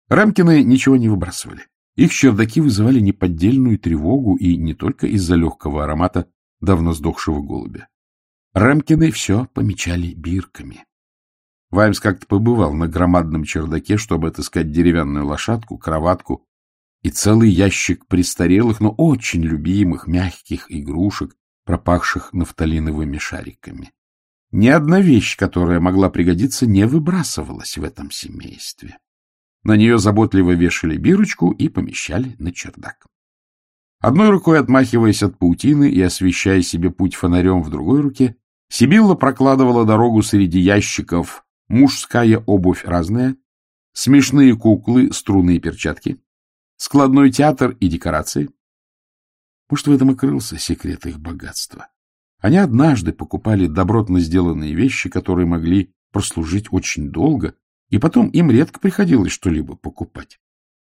Рамкины ничего не выбрасывали. Их чердаки вызывали неподдельную тревогу и не только из-за легкого аромата давно сдохшего голубя. Рамкины все помечали бирками. Ваймс как-то побывал на громадном чердаке, чтобы отыскать деревянную лошадку, кроватку и целый ящик престарелых, но очень любимых мягких игрушек, пропахших нафталиновыми шариками. Ни одна вещь, которая могла пригодиться, не выбрасывалась в этом семействе. На нее заботливо вешали бирочку и помещали на чердак. Одной рукой отмахиваясь от паутины и освещая себе путь фонарем в другой руке, Сибилла прокладывала дорогу среди ящиков: мужская обувь разная, смешные куклы, струны и перчатки, складной театр и декорации. Может, в этом и крылся секрет их богатства. Они однажды покупали добротно сделанные вещи, которые могли прослужить очень долго, и потом им редко приходилось что-либо покупать.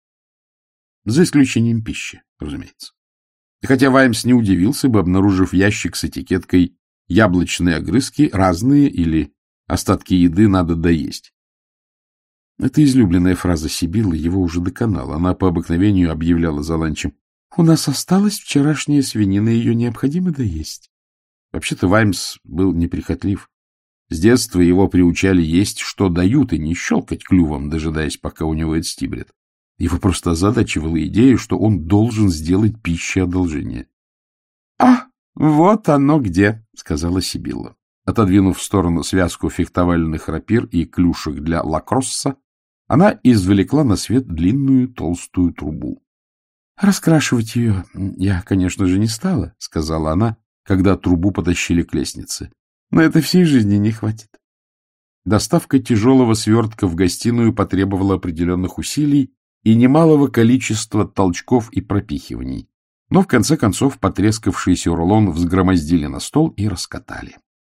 За исключением пищи, разумеется. И хотя Ваймс не удивился бы, обнаружив ящик с этикеткой «яблочные огрызки, разные» или «остатки еды надо доесть». Это излюбленная фраза Сибиллы его уже доконала. Она по обыкновению объявляла за ланчем: «У нас осталась вчерашняя свинина, ее необходимо доесть». Вообще-то Ваймс был неприхотлив. С детства его приучали есть, что дают, и не щелкать клювом, дожидаясь, пока у него это стибрит. Его просто озадачивала идея, что он должен сделать пище одолжение. — А, вот оно где, — сказала Сибилла. Отодвинув в сторону связку фехтовальных рапир и клюшек для лакросса, она извлекла на свет длинную толстую трубу. — Раскрашивать ее я, конечно же, не стала, — сказала она, когда трубу потащили к лестнице. — Но это всей жизни не хватит. Доставка тяжелого свертка в гостиную потребовала определенных усилий и немалого количества толчков и пропихиваний. Но в конце концов потрескавшийся рулон взгромоздили на стол и раскатали.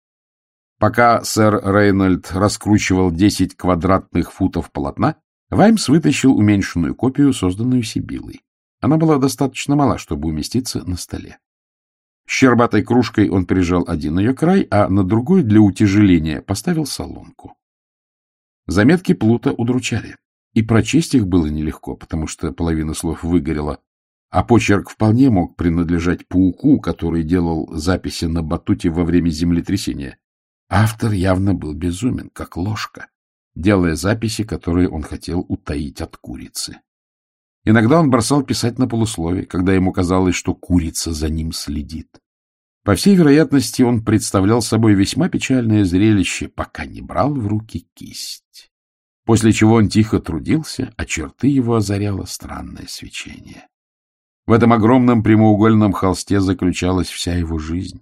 Пока сэр Рейнольд раскручивал 10 квадратных футов полотна, Ваймс вытащил уменьшенную копию, созданную Сибиллой. Она была достаточно мала, чтобы уместиться на столе. Щербатой кружкой он прижал один ее край, а на другой для утяжеления поставил соломку. Заметки Плута удручали, и прочесть их было нелегко, потому что половина слов выгорела, а почерк вполне мог принадлежать пауку, который делал записи на батуте во время землетрясения. Автор явно был безумен, как ложка, делая записи, которые он хотел утаить от курицы. Иногда он бросал писать на полусловие, когда ему казалось, что курица за ним следит. По всей вероятности, он представлял собой весьма печальное зрелище, пока не брал в руки кисть. После чего он тихо трудился, а черты его озаряло странное свечение. В этом огромном прямоугольном холсте заключалась вся его жизнь.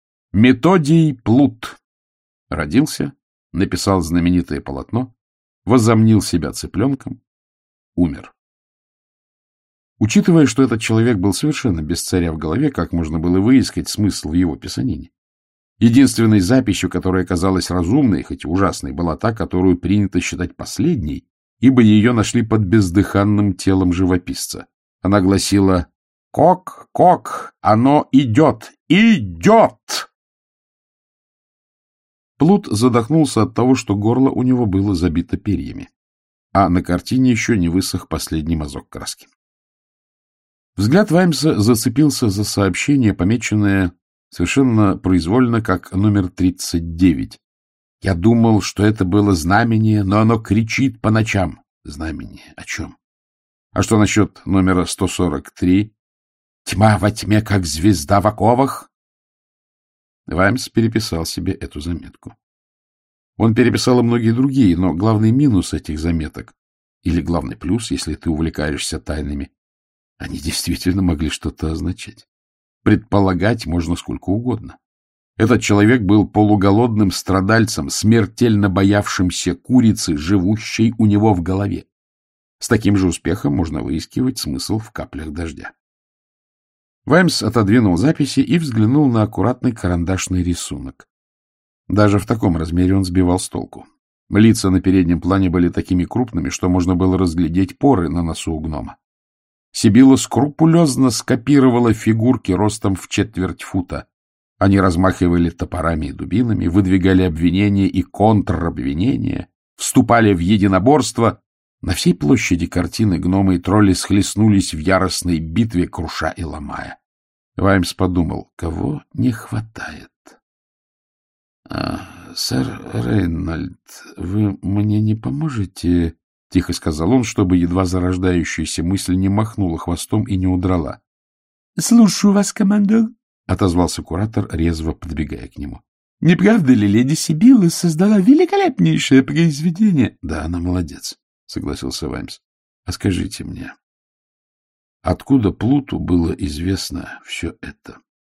Методий Плут родился, написал знаменитое полотно, возомнил себя цыпленком, умер. Учитывая, что этот человек был совершенно без царя в голове, как можно было выискать смысл в его писанине? Единственной записью, которая казалась разумной, хоть и ужасной, была та, которую принято считать последней, ибо ее нашли под бездыханным телом живописца. Она гласила: «Кок, кок, оно идет, идет!» Плут задохнулся от того, что горло у него было забито перьями, а на картине еще не высох последний мазок краски. Взгляд Ваймса зацепился за сообщение, помеченное совершенно произвольно, как номер 39. Я думал, что это было знамение, но оно кричит по ночам. Знамение о чем? А что насчет номера 143? Тьма во тьме, как звезда в оковах? Ваймс переписал себе эту заметку. Он переписал и многие другие, но главный минус этих заметок, или главный плюс, если ты увлекаешься тайнами, они действительно могли что-то означать. Предполагать можно сколько угодно. Этот человек был полуголодным страдальцем, смертельно боявшимся курицы, живущей у него в голове. С таким же успехом можно выискивать смысл в каплях дождя. Ваймс отодвинул записи и взглянул на аккуратный карандашный рисунок. Даже в таком размере он сбивал с толку. Лица на переднем плане были такими крупными, что можно было разглядеть поры на носу у гнома. Сибилла скрупулезно скопировала фигурки ростом в 1/4 фута. Они размахивали топорами и дубинами, выдвигали обвинения и контробвинения, вступали в единоборство, На всей площади картины гномы и тролли схлестнулись в яростной битве, круша и ломая. Ваймс подумал, кого не хватает. — Сэр Рейнольд, вы мне не поможете? — тихо сказал он, чтобы едва зарождающаяся мысль не махнула хвостом и не удрала. — Слушаю вас, командор, — отозвался куратор, резво подбегая к нему. — Не правда ли леди Сибилла создала великолепнейшее произведение? — Да, она молодец, — согласился Ваймс. — А скажите мне, откуда Плуту было известно все это?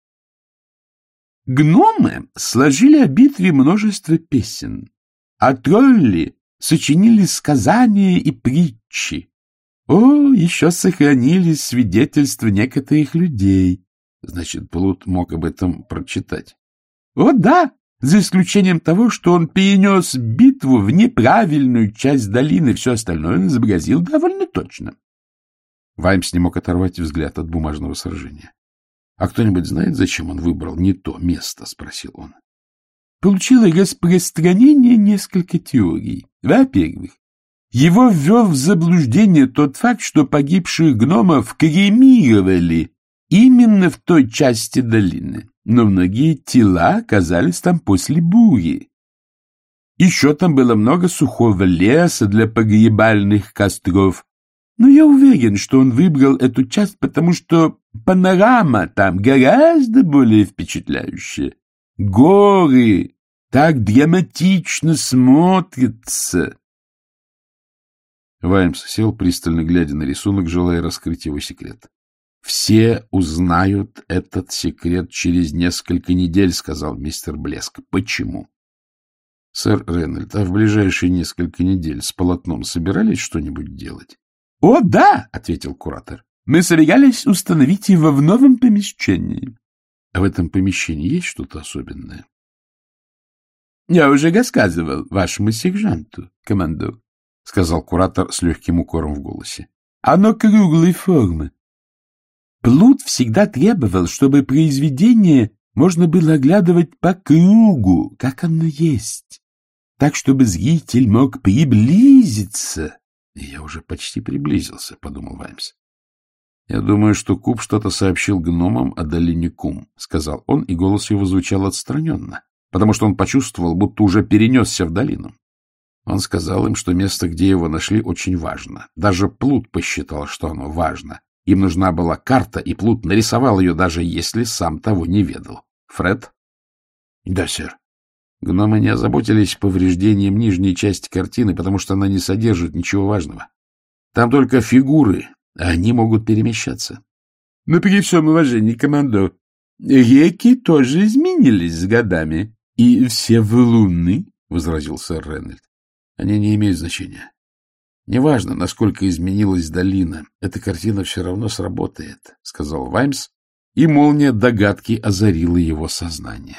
Гномы сложили о битве множество песен, а тролли сочинили сказания и притчи. О, еще сохранились свидетельства некоторых людей. Значит, Плут мог об этом прочитать. О, да, за исключением того, что он перенес битву в неправильную часть долины, все остальное он изобразил довольно точно. Ваймс не мог оторвать взгляд от бумажного сражения. — А кто-нибудь знает, зачем он выбрал не то место? — спросил он. Получило распространение несколько теорий. Во-первых, его ввел в заблуждение тот факт, что погибших гномов кремировали именно в той части долины, но многие тела оказались там после бури. Еще там было много сухого леса для погребальных костров, но я уверен, что он выбрал эту часть, потому что панорама там гораздо более впечатляющая. Горы так драматично смотрятся. Ваймс сел, пристально глядя на рисунок, желая раскрыть его секрет. — Все узнают этот секрет через несколько недель, — сказал мистер Блеск. — Почему? — Сэр Рейнольд, а в ближайшие несколько недель с полотном собирались что-нибудь делать? — О, да, — ответил куратор. — Мы собирались установить его в новом помещении. — А в этом помещении есть что-то особенное? — Я уже рассказывал вашему сержанту, командор, — сказал куратор с легким укором в голосе. — Оно круглой формы. Плут всегда требовал, чтобы произведение можно было оглядывать по кругу, как оно есть, так, чтобы зритель мог приблизиться. — Я уже почти приблизился, — подумал Ваймс. — Я думаю, что Куб что-то сообщил гномам о долине Кум, — сказал он, и голос его звучал отстраненно, потому что он почувствовал, будто уже перенесся в долину. Он сказал им, что место, где его нашли, очень важно. Даже Плут посчитал, что оно важно. Им нужна была карта, и Плут нарисовал ее, даже если сам того не ведал. — Фред? — Да, сэр. Гномы не озаботились повреждением нижней части картины, потому что она не содержит ничего важного. Там только фигуры, а они могут перемещаться. — Но при всем уважении, командор, реки тоже изменились с годами. — И все валуны, — возразил сэр Рейнольд. — Они не имеют значения. Неважно, насколько изменилась долина, эта картина все равно сработает, — сказал Ваймс, и молния догадки озарила его сознание.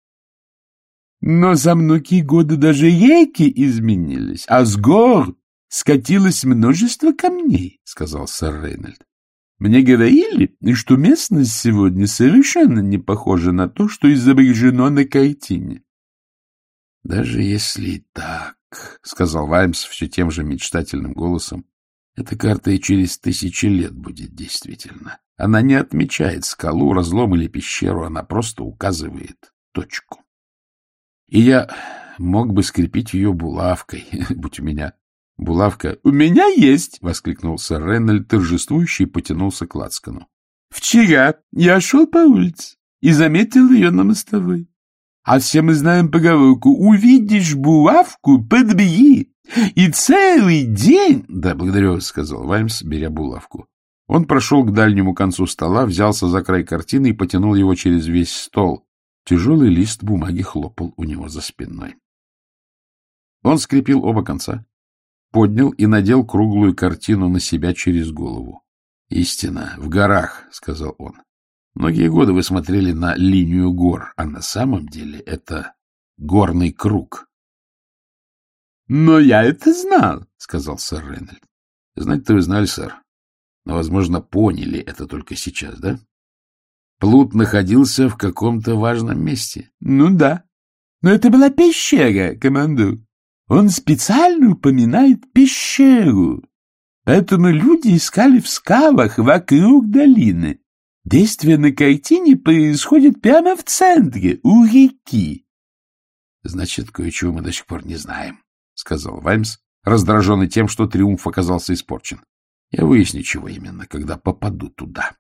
Но за многие годы даже реки изменились, а с гор скатилось множество камней, — сказал сэр Рейнольд. Мне говорили, что местность сегодня совершенно не похожа на то, что изображено на картине. — Даже если и так, — сказал Ваймс все тем же мечтательным голосом, — эта карта и через 1000 лет будет действительно. Она не отмечает скалу, разлом или пещеру, она просто указывает точку. И я мог бы скрепить ее булавкой, будь у меня булавка. — У меня есть! — воскликнул сэр Рейнольд, торжествующий, и потянулся к лацкану. — Вчера я шел по улице и заметил ее на мостовой. А все мы знаем поговорку: увидишь булавку — подбери. И целый день... — Да, благодарю вас, — сказал Ваймс, беря булавку. Он прошел к дальнему концу стола, взялся за край картины и потянул его через весь стол. Тяжелый лист бумаги хлопал у него за спиной. Он скрепил оба конца, поднял и надел круглую картину на себя через голову. — Истина в горах, — сказал он. Многие годы вы смотрели на линию гор, а на самом деле это горный круг. — Но я это знал, — сказал сэр Рейнольд. — Знать-то вы знали, сэр, но, возможно, поняли это только сейчас, да? Плут находился в каком-то важном месте. — Ну да, но это была пещера, командор. Он специально упоминает пещеру. Поэтому люди искали в скалах вокруг долины. Действие на картине происходит прямо в центре, у реки. — Значит, кое-чего мы до сих пор не знаем, — сказал Ваймс, раздраженный тем, что триумф оказался испорчен. — Я выясню, чего именно, когда попаду туда.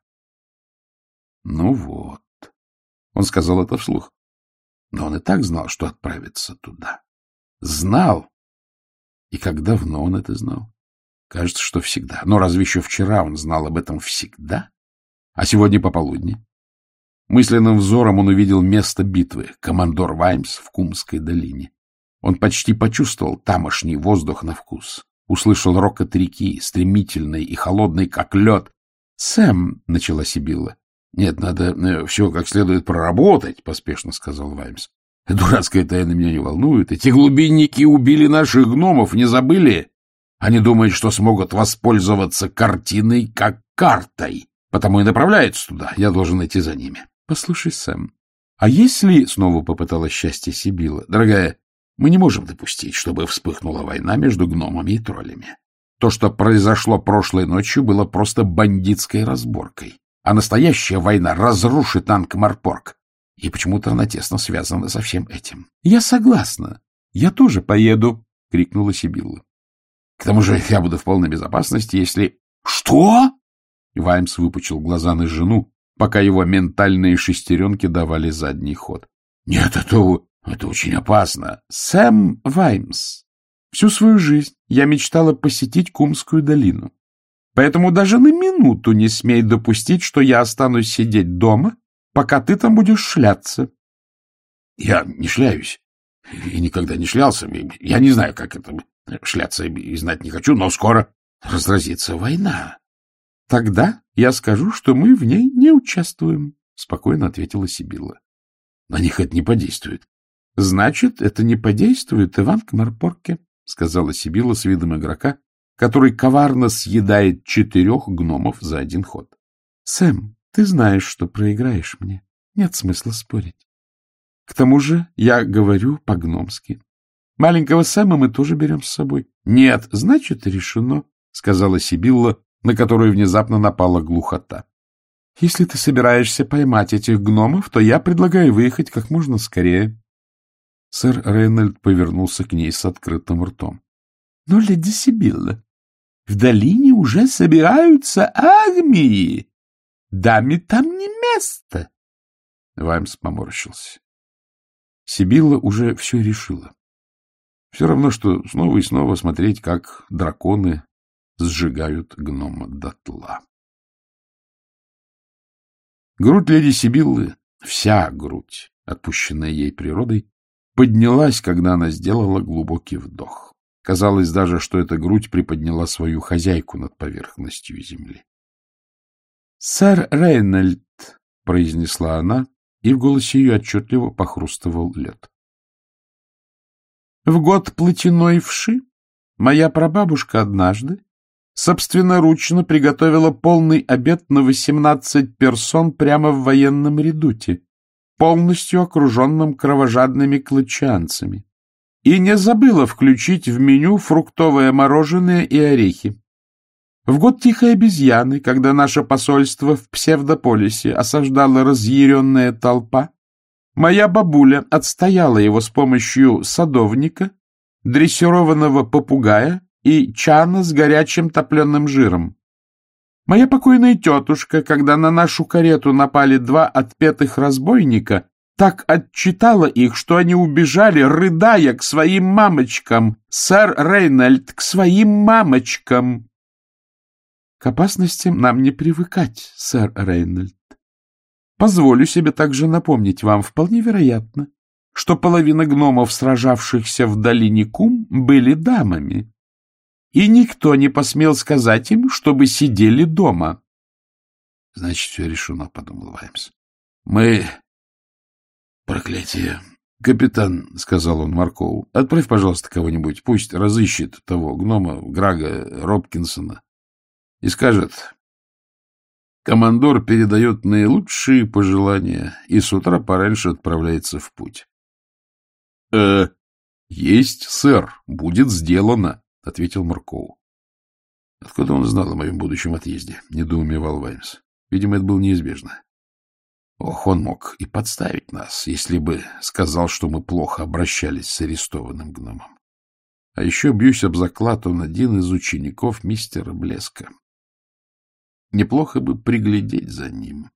— Ну вот. Он сказал это вслух. Но он и так знал, что отправится туда. Знал. И как давно он это знал? Кажется, что всегда. Но разве еще вчера он знал об этом всегда? А сегодня пополудни? Мысленным взором он увидел место битвы. Командор Ваймс в Кумской долине. Он почти почувствовал тамошний воздух на вкус. Услышал рокот реки, стремительный и холодный, как лед. — Сэм, — начала Сибилла. — Нет, надо все как следует проработать, — поспешно сказал Ваймс. — Дурацкая тайна меня не волнует. Эти глубинники убили наших гномов, не забыли? Они думают, что смогут воспользоваться картиной как картой, потому и направляются туда. Я должен идти за ними. — Послушай, Сэм, а если... — снова попыталась счастье Сибилла. — Дорогая, мы не можем допустить, чтобы вспыхнула война между гномами и троллями. То, что произошло прошлой ночью, было просто бандитской разборкой. А настоящая война разрушит Анкмарпорг. И почему-то она тесно связана со всем этим. — Я согласна. Я тоже поеду, — крикнула Сибилла. — К тому же я буду в полной безопасности, если... — Что? Ваймс выпучил глаза на жену, пока его ментальные шестеренки давали задний ход. — Нет, это очень опасно. — Сэм Ваймс, всю свою жизнь я мечтала посетить Кумскую долину. Поэтому даже на минуту не смей допустить, что я останусь сидеть дома, пока ты там будешь шляться. — Я не шляюсь. И никогда не шлялся. Я не знаю, как это шляться, и знать не хочу, но скоро разразится война. — Тогда я скажу, что мы в ней не участвуем, — спокойно ответила Сибилла. — На них это не подействует. — Значит, это не подействует и в Анкмарпорке, — сказала Сибилла с видом игрока, который коварно съедает 4 гномов за один ход. — Сэм, ты знаешь, что проиграешь мне. Нет смысла спорить. К тому же я говорю по-гномски. Маленького Сэма мы тоже берем с собой. — Нет, значит, решено, — сказала Сибилла, на которую внезапно напала глухота. — Если ты собираешься поймать этих гномов, то я предлагаю выехать как можно скорее. Сэр Рейнольд повернулся к ней с открытым ртом. — Но, леди Сибилла, в долине уже собираются армии. Даме там не место. Ваймс поморщился. Сибилла уже все решила. Все равно, что снова и снова смотреть, как драконы сжигают гнома дотла. Грудь леди Сибиллы, вся грудь, отпущенная ей природой, поднялась, когда она сделала глубокий вдох. Казалось даже, что эта грудь приподняла свою хозяйку над поверхностью земли. — Сэр Рейнольд, — произнесла она, и в голосе ее отчетливо похрустывал лед. — В год платяной вши моя прабабушка однажды собственноручно приготовила полный обед на 18 персон прямо в военном редуте, полностью окруженном кровожадными клычанцами, и не забыла включить в меню фруктовое мороженое и орехи. В год тихой обезьяны, когда наше посольство в Псевдополисе осаждала разъяренная толпа, моя бабуля отстояла его с помощью садовника, дрессированного попугая и чана с горячим топленым жиром. Моя покойная тетушка, когда на нашу карету напали 2 отпетых разбойника, так отчитала их, что они убежали, рыдая, к своим мамочкам. Сэр Рейнольд, к своим мамочкам. К опасностям нам не привыкать, сэр Рейнольд. Позволю себе также напомнить вам, вполне вероятно, что половина гномов, сражавшихся в долине Кум, были дамами. И никто не посмел сказать им, чтобы сидели дома. — Значит, все решено, — подумал Ваймс. — Мы... Проклятие. — Капитан, — сказал он Маркову, — отправь, пожалуйста, кого-нибудь, пусть разыщет того гнома, Грага Робкинсона, и скажет: командор передает наилучшие пожелания и с утра пораньше отправляется в путь. — Есть, сэр, будет сделано, — ответил Муркоу. — Откуда он знал о моем будущем отъезде? — недоумевал Ваймс. Видимо, это было неизбежно. Ох, он мог и подставить нас, если бы сказал, что мы плохо обращались с арестованным гномом. А еще, бьюсь об заклад, он один из учеников мистера Блеска. Неплохо бы приглядеть за ним.